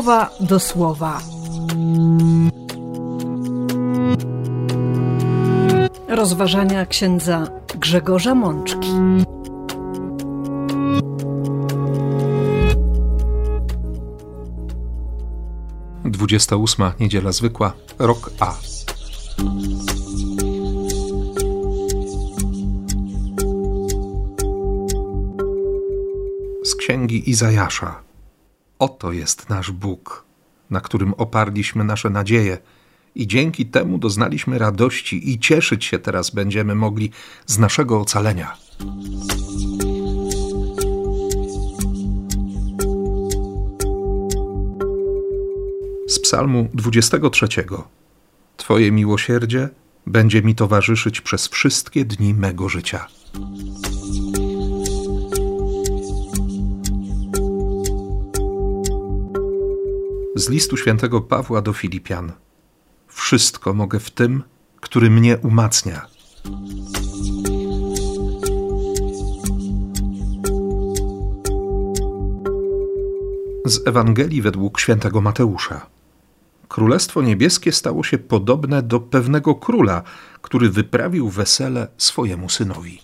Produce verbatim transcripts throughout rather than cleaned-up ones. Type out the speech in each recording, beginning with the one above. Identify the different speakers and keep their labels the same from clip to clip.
Speaker 1: słowa do słowa. Rozważania księdza Grzegorza Mączki.
Speaker 2: Dwudziesta ósma niedziela zwykła, rok A. Z księgi Izajasza. Oto jest nasz Bóg, na którym oparliśmy nasze nadzieje i dzięki temu doznaliśmy radości i cieszyć się teraz będziemy mogli z naszego ocalenia. Z psalmu dwudziestego trzeciego. Twoje miłosierdzie będzie mi towarzyszyć przez wszystkie dni mego życia. Z listu świętego Pawła do Filipian. Wszystko mogę w tym, który mnie umacnia. Z Ewangelii według świętego Mateusza. Królestwo niebieskie stało się podobne do pewnego króla, który wyprawił wesele swojemu synowi.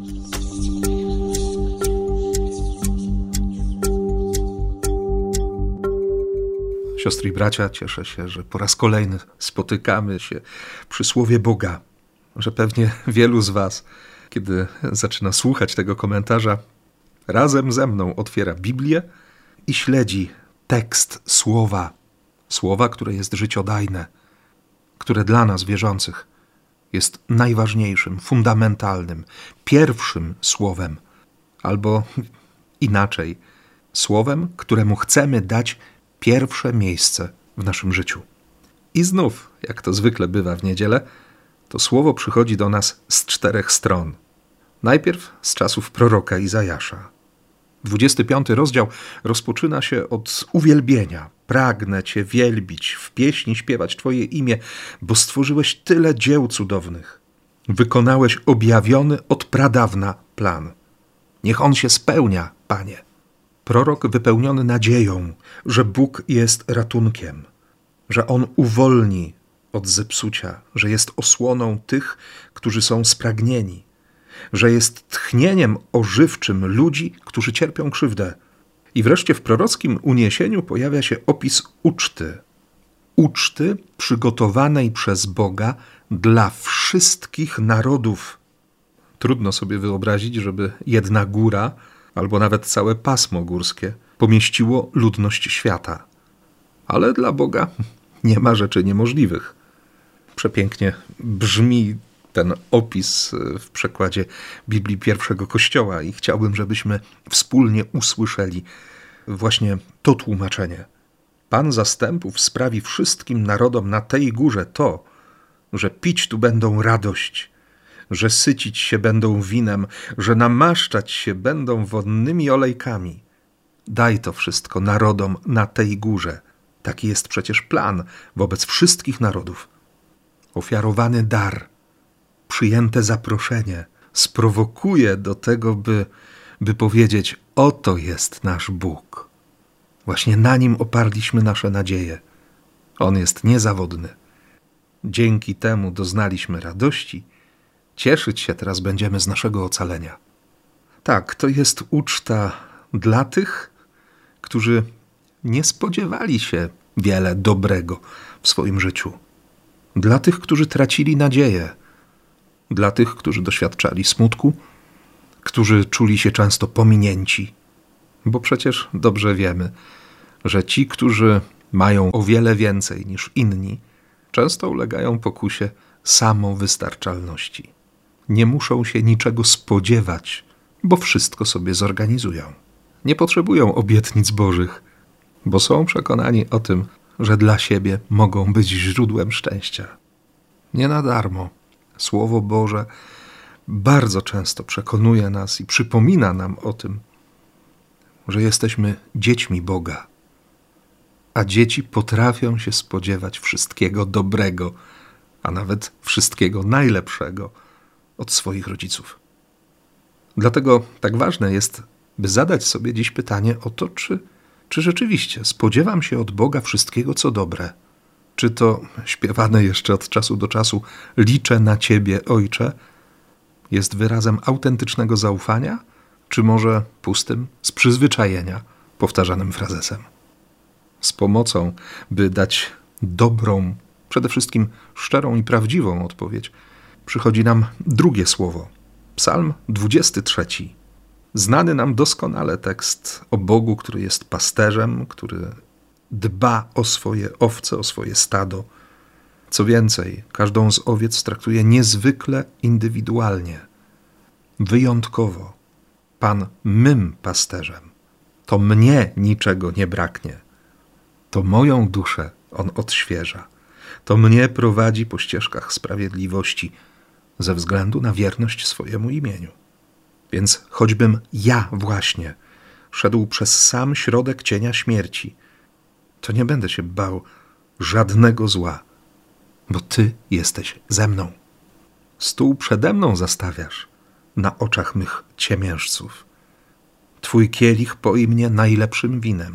Speaker 2: Siostry i bracia, cieszę się, że po raz kolejny spotykamy się przy Słowie Boga, że pewnie wielu z was, kiedy zaczyna słuchać tego komentarza, razem ze mną otwiera Biblię i śledzi tekst Słowa, Słowa, które jest życiodajne, które dla nas wierzących jest najważniejszym, fundamentalnym, pierwszym Słowem, albo inaczej, Słowem, któremu chcemy dać pierwsze miejsce w naszym życiu. I znów, jak to zwykle bywa w niedzielę, to słowo przychodzi do nas z czterech stron. Najpierw z czasów proroka Izajasza. dwudziesty piąty rozdział rozpoczyna się od uwielbienia. Pragnę Cię wielbić, w pieśni śpiewać Twoje imię, bo stworzyłeś tyle dzieł cudownych. Wykonałeś objawiony od pradawna plan. Niech on się spełnia, Panie. Prorok wypełniony nadzieją, że Bóg jest ratunkiem, że On uwolni od zepsucia, że jest osłoną tych, którzy są spragnieni, że jest tchnieniem ożywczym ludzi, którzy cierpią krzywdę. I wreszcie w prorockim uniesieniu pojawia się opis uczty. Uczty przygotowanej przez Boga dla wszystkich narodów. Trudno sobie wyobrazić, żeby jedna góra albo nawet całe pasmo górskie pomieściło ludność świata. Ale dla Boga nie ma rzeczy niemożliwych. Przepięknie brzmi ten opis w przekładzie Biblii Pierwszego Kościoła i chciałbym, żebyśmy wspólnie usłyszeli właśnie to tłumaczenie. Pan zastępów sprawi wszystkim narodom na tej górze to, że pić tu będą radość, że sycić się będą winem, że namaszczać się będą wonnymi olejkami. Daj to wszystko narodom na tej górze. Taki jest przecież plan wobec wszystkich narodów. Ofiarowany dar, przyjęte zaproszenie sprowokuje do tego, by, by powiedzieć: oto jest nasz Bóg. Właśnie na Nim oparliśmy nasze nadzieje. On jest niezawodny. Dzięki temu doznaliśmy radości. Cieszyć się teraz będziemy z naszego ocalenia. Tak, to jest uczta dla tych, którzy nie spodziewali się wiele dobrego w swoim życiu. Dla tych, którzy tracili nadzieję. Dla tych, którzy doświadczali smutku, którzy czuli się często pominięci. Bo przecież dobrze wiemy, że ci, którzy mają o wiele więcej niż inni, często ulegają pokusie samowystarczalności. Nie muszą się niczego spodziewać, bo wszystko sobie zorganizują. Nie potrzebują obietnic bożych, bo są przekonani o tym, że dla siebie mogą być źródłem szczęścia. Nie na darmo Słowo Boże bardzo często przekonuje nas i przypomina nam o tym, że jesteśmy dziećmi Boga, a dzieci potrafią się spodziewać wszystkiego dobrego, a nawet wszystkiego najlepszego od swoich rodziców. Dlatego tak ważne jest, by zadać sobie dziś pytanie o to, czy Czy rzeczywiście spodziewam się od Boga wszystkiego, co dobre? Czy to śpiewane jeszcze od czasu do czasu liczę na Ciebie, Ojcze, jest wyrazem autentycznego zaufania, czy może pustym z przyzwyczajenia powtarzanym frazesem? Z pomocą, by dać dobrą, przede wszystkim szczerą i prawdziwą odpowiedź, przychodzi nam drugie słowo. Psalm dwudziesty trzeci. Znany nam doskonale tekst o Bogu, który jest pasterzem, który dba o swoje owce, o swoje stado. Co więcej, każdą z owiec traktuje niezwykle indywidualnie, wyjątkowo. Pan mym pasterzem. To mnie niczego nie braknie. To moją duszę On odświeża. To mnie prowadzi po ścieżkach sprawiedliwości ze względu na wierność swojemu imieniu. Więc choćbym ja właśnie szedł przez sam środek cienia śmierci, to nie będę się bał żadnego zła, bo Ty jesteś ze mną. Stół przede mną zastawiasz na oczach mych ciemiężców. Twój kielich poi mnie najlepszym winem.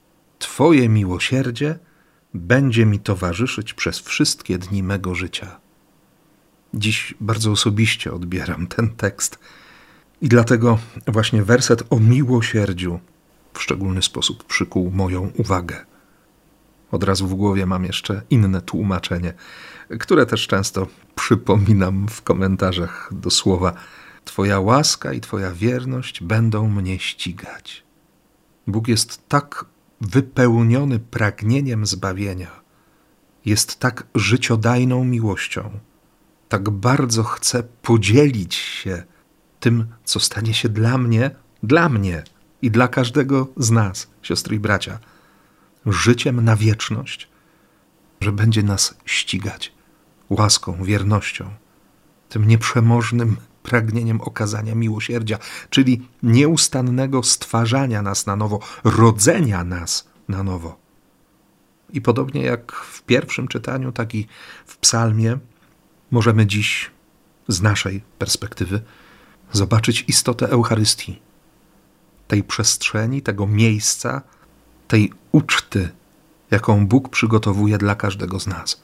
Speaker 2: Twoje miłosierdzie będzie mi towarzyszyć przez wszystkie dni mego życia. Dziś bardzo osobiście odbieram ten tekst i dlatego właśnie werset o miłosierdziu w szczególny sposób przykuł moją uwagę. Od razu w głowie mam jeszcze inne tłumaczenie, które też często przypominam w komentarzach do słowa Twoja łaska i Twoja wierność będą mnie ścigać. Bóg jest tak wypełniony pragnieniem zbawienia, jest tak życiodajną miłością, tak bardzo chce podzielić się tym, co stanie się dla mnie, dla mnie i dla każdego z nas, siostry i bracia, życiem na wieczność, że będzie nas ścigać łaską, wiernością, tym nieprzemożnym pragnieniem okazania miłosierdzia, czyli nieustannego stwarzania nas na nowo, rodzenia nas na nowo. I podobnie jak w pierwszym czytaniu, tak i w psalmie możemy dziś z naszej perspektywy zobaczyć istotę Eucharystii, tej przestrzeni, tego miejsca, tej uczty, jaką Bóg przygotowuje dla każdego z nas.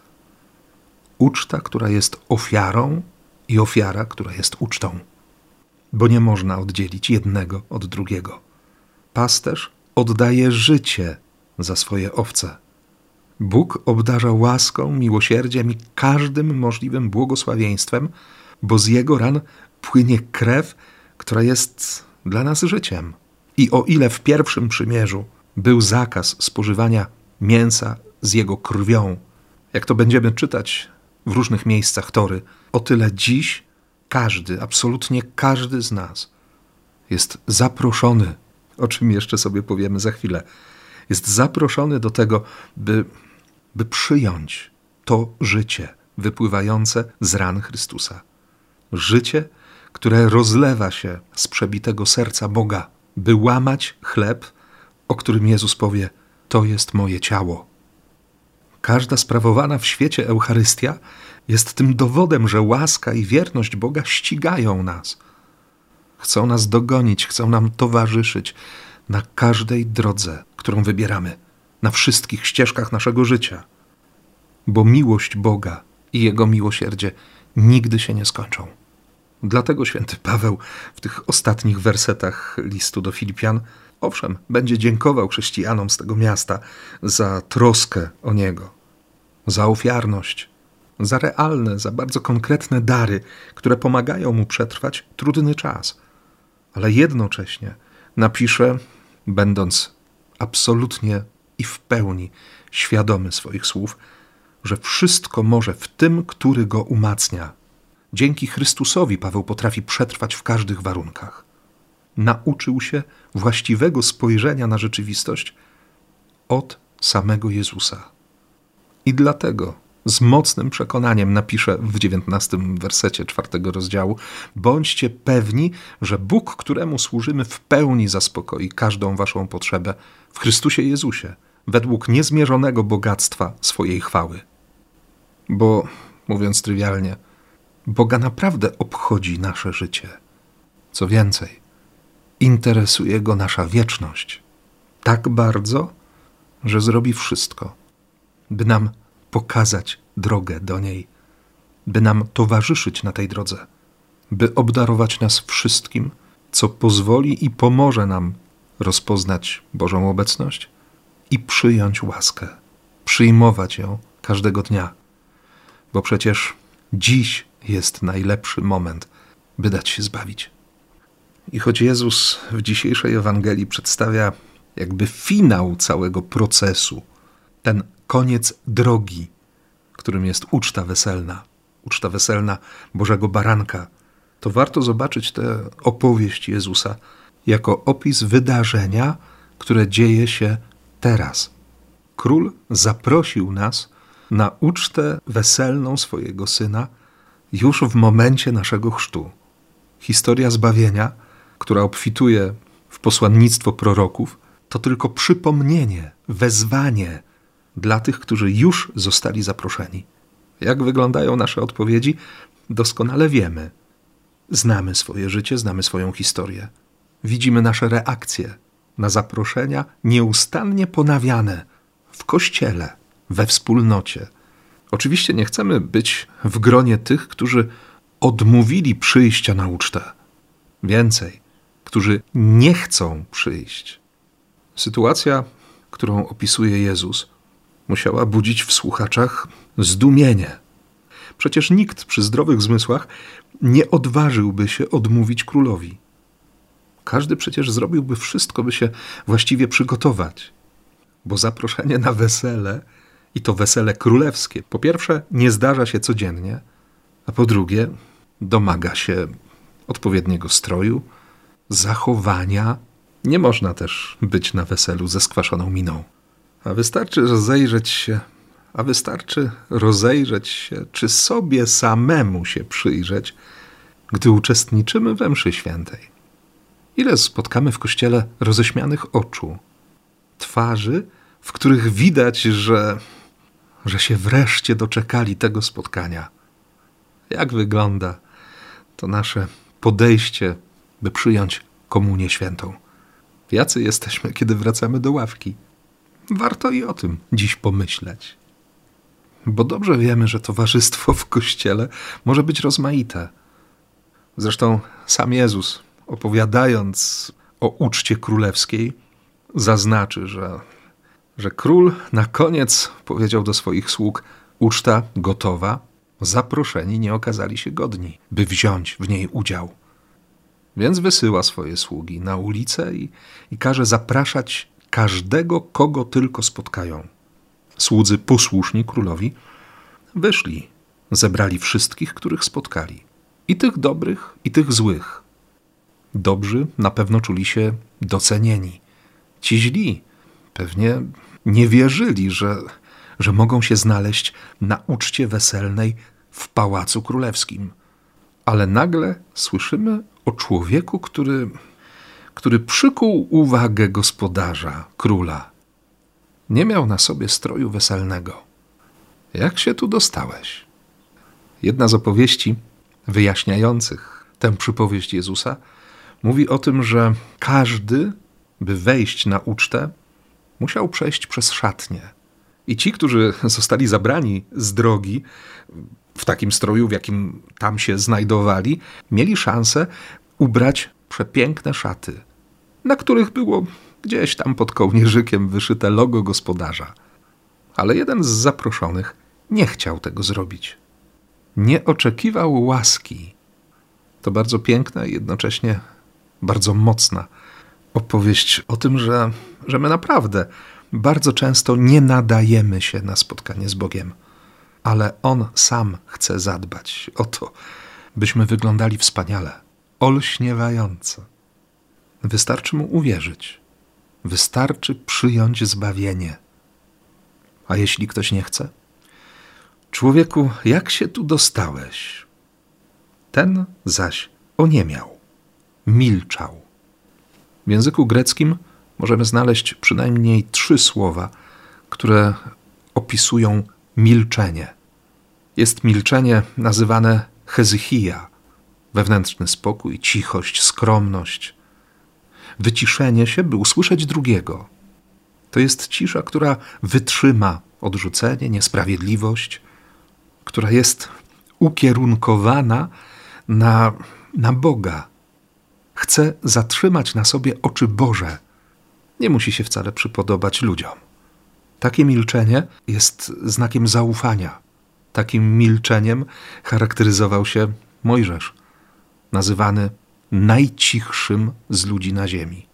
Speaker 2: Uczta, która jest ofiarą i ofiara, która jest ucztą, bo nie można oddzielić jednego od drugiego. Pasterz oddaje życie za swoje owce. Bóg obdarza łaską, miłosierdziem i każdym możliwym błogosławieństwem, bo z Jego ran płynie krew, która jest dla nas życiem. I o ile w pierwszym przymierzu był zakaz spożywania mięsa z Jego krwią, jak to będziemy czytać w różnych miejscach Tory, o tyle dziś każdy, absolutnie każdy z nas jest zaproszony, o czym jeszcze sobie powiemy za chwilę, jest zaproszony do tego, by, by przyjąć to życie wypływające z ran Chrystusa. Życie, które rozlewa się z przebitego serca Boga, by łamać chleb, o którym Jezus powie, to jest moje ciało. Każda sprawowana w świecie Eucharystia jest tym dowodem, że łaska i wierność Boga ścigają nas. Chcą nas dogonić, chcą nam towarzyszyć na każdej drodze, którą wybieramy, na wszystkich ścieżkach naszego życia. Bo miłość Boga i Jego miłosierdzie nigdy się nie skończą. Dlatego święty Paweł w tych ostatnich wersetach listu do Filipian, owszem, będzie dziękował chrześcijanom z tego miasta za troskę o Niego, za ofiarność, za realne, za bardzo konkretne dary, które pomagają mu przetrwać trudny czas. Ale jednocześnie napisze, będąc absolutnie i w pełni świadomy swoich słów, że wszystko może w tym, który go umacnia. Dzięki Chrystusowi Paweł potrafi przetrwać w każdych warunkach. Nauczył się właściwego spojrzenia na rzeczywistość od samego Jezusa. I dlatego z mocnym przekonaniem napisze w dziewiętnastym wersecie czwartego rozdziału: bądźcie pewni, że Bóg, któremu służymy, w pełni zaspokoi każdą waszą potrzebę w Chrystusie Jezusie, według niezmierzonego bogactwa swojej chwały. Bo, mówiąc trywialnie, Boga naprawdę obchodzi nasze życie. Co więcej, interesuje Go nasza wieczność. tak bardzo, że zrobi wszystko, by nam pokazać drogę do niej, by nam towarzyszyć na tej drodze, by obdarować nas wszystkim, co pozwoli i pomoże nam rozpoznać Bożą obecność i przyjąć łaskę, przyjmować ją każdego dnia, bo przecież dziś jest najlepszy moment, by dać się zbawić. I choć Jezus w dzisiejszej Ewangelii przedstawia jakby finał całego procesu, ten koniec drogi, którym jest uczta weselna, uczta weselna Bożego Baranka, to warto zobaczyć tę opowieść Jezusa jako opis wydarzenia, które dzieje się teraz. Król zaprosił nas na ucztę weselną swojego Syna już w momencie naszego chrztu. Historia zbawienia, która obfituje w posłannictwo proroków, to tylko przypomnienie, wezwanie dla tych, którzy już zostali zaproszeni. Jak wyglądają nasze odpowiedzi? Doskonale wiemy. Znamy swoje życie, znamy swoją historię. Widzimy nasze reakcje na zaproszenia nieustannie ponawiane w Kościele, we wspólnocie. Oczywiście nie chcemy być w gronie tych, którzy odmówili przyjścia na ucztę. Więcej, którzy nie chcą przyjść. Sytuacja, którą opisuje Jezus, musiała budzić w słuchaczach zdumienie. Przecież nikt przy zdrowych zmysłach nie odważyłby się odmówić królowi. Każdy przecież zrobiłby wszystko, by się właściwie przygotować. Bo zaproszenie na wesele, i to wesele królewskie, po pierwsze nie zdarza się codziennie, a po drugie domaga się odpowiedniego stroju, zachowania. Nie można też być na weselu ze skwaszoną miną. A wystarczy rozejrzeć się, a wystarczy rozejrzeć się, czy sobie samemu się przyjrzeć, gdy uczestniczymy we mszy świętej. Ile spotkamy w kościele roześmianych oczu, twarzy, w których widać, że, że się wreszcie doczekali tego spotkania. Jak wygląda to nasze podejście, by przyjąć komunię świętą? Jacy jesteśmy, kiedy wracamy do ławki? Warto i o tym dziś pomyśleć. Bo dobrze wiemy, że towarzystwo w kościele może być rozmaite. Zresztą sam Jezus, opowiadając o uczcie królewskiej, zaznaczy, że, że król na koniec powiedział do swoich sług: uczta gotowa, zaproszeni nie okazali się godni, by wziąć w niej udział. Więc wysyła swoje sługi na ulicę i, i każe zapraszać każdego, kogo tylko spotkają. Słudzy posłuszni królowi wyszli, zebrali wszystkich, których spotkali. I tych dobrych, i tych złych. Dobrzy na pewno czuli się docenieni. Ci źli pewnie nie wierzyli, że, że mogą się znaleźć na uczcie weselnej w Pałacu Królewskim. Ale nagle słyszymy o człowieku, który, który przykuł uwagę gospodarza, króla. Nie miał na sobie stroju weselnego. Jak się tu dostałeś? Jedna z opowieści wyjaśniających tę przypowieść Jezusa mówi o tym, że każdy, by wejść na ucztę, musiał przejść przez szatnię. I ci, którzy zostali zabrani z drogi w takim stroju, w jakim tam się znajdowali, mieli szansę ubrać przepiękne szaty, na których było gdzieś tam pod kołnierzykiem wyszyte logo gospodarza. Ale jeden z zaproszonych nie chciał tego zrobić. Nie oczekiwał łaski. To bardzo piękna i jednocześnie bardzo mocna opowieść o tym, że, że my naprawdę bardzo często nie nadajemy się na spotkanie z Bogiem, ale On sam chce zadbać o to, byśmy wyglądali wspaniale, olśniewająco. Wystarczy Mu uwierzyć. Wystarczy przyjąć zbawienie. A jeśli ktoś nie chce? Człowieku, jak się tu dostałeś? Ten zaś oniemiał, milczał. W języku greckim możemy znaleźć przynajmniej trzy słowa, które opisują milczenie. Jest milczenie nazywane hezychia, wewnętrzny spokój, cichość, skromność. Wyciszenie się, by usłyszeć drugiego. To jest cisza, która wytrzyma odrzucenie, niesprawiedliwość, która jest ukierunkowana na, na Boga. Chce zatrzymać na sobie oczy Boże. Nie musi się wcale przypodobać ludziom. Takie milczenie jest znakiem zaufania. Takim milczeniem charakteryzował się Mojżesz, nazywany najcichszym z ludzi na ziemi.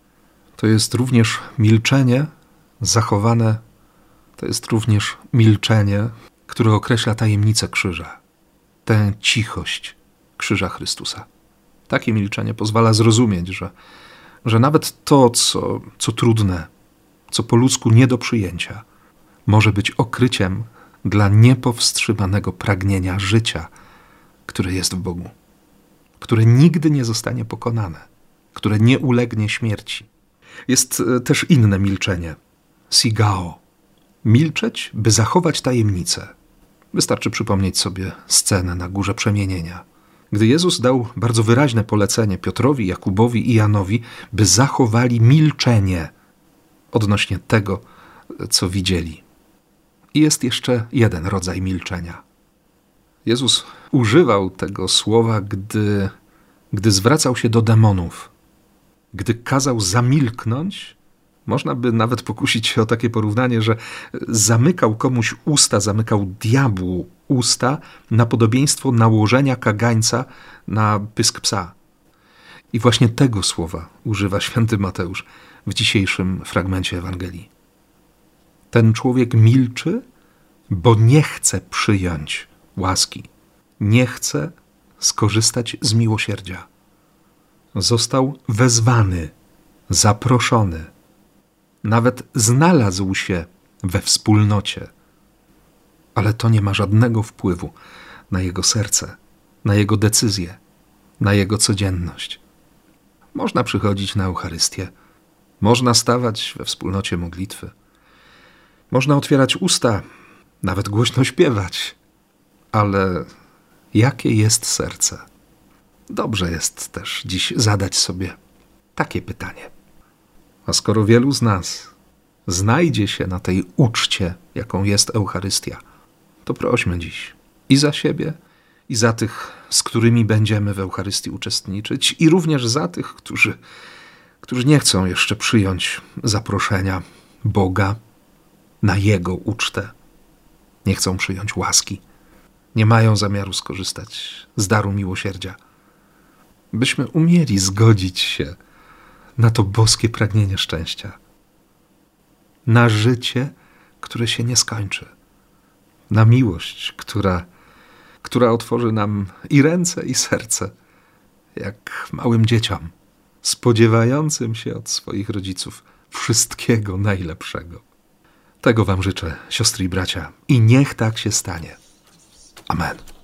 Speaker 2: To jest również milczenie zachowane, to jest również milczenie, które określa tajemnicę krzyża, tę cichość krzyża Chrystusa. Takie milczenie pozwala zrozumieć, że, że nawet to, co, co trudne, co po ludzku nie do przyjęcia, może być okryciem dla niepowstrzymanego pragnienia życia, które jest w Bogu, które nigdy nie zostanie pokonane, które nie ulegnie śmierci. Jest też inne milczenie, sigao. Milczeć, by zachować tajemnicę. Wystarczy przypomnieć sobie scenę na Górze Przemienienia, gdy Jezus dał bardzo wyraźne polecenie Piotrowi, Jakubowi i Janowi, by zachowali milczenie odnośnie tego, co widzieli. I jest jeszcze jeden rodzaj milczenia. Jezus używał tego słowa, gdy, gdy zwracał się do demonów. Gdy kazał zamilknąć, można by nawet pokusić się o takie porównanie, że zamykał komuś usta, zamykał diabłu usta na podobieństwo nałożenia kagańca na pysk psa. I właśnie tego słowa używa święty Mateusz w dzisiejszym fragmencie Ewangelii. Ten człowiek milczy, bo nie chce przyjąć łaski, nie chce skorzystać z miłosierdzia. Został wezwany, zaproszony, nawet znalazł się we wspólnocie, ale to nie ma żadnego wpływu na jego serce, na jego decyzje, na jego codzienność. Można przychodzić na Eucharystię, można stawać we wspólnocie modlitwy, można otwierać usta, nawet głośno śpiewać, ale jakie jest serce? Dobrze jest też dziś zadać sobie takie pytanie. A skoro wielu z nas znajdzie się na tej uczcie, jaką jest Eucharystia, to prośmy dziś i za siebie, i za tych, z którymi będziemy w Eucharystii uczestniczyć, i również za tych, którzy, którzy nie chcą jeszcze przyjąć zaproszenia Boga na Jego ucztę. Nie chcą przyjąć łaski. Nie mają zamiaru skorzystać z daru miłosierdzia. Byśmy umieli zgodzić się na to boskie pragnienie szczęścia. Na życie, które się nie skończy. Na miłość, która, która otworzy nam i ręce, i serce, jak małym dzieciom, spodziewającym się od swoich rodziców wszystkiego najlepszego. Tego wam życzę, siostry i bracia, i niech tak się stanie. Amen.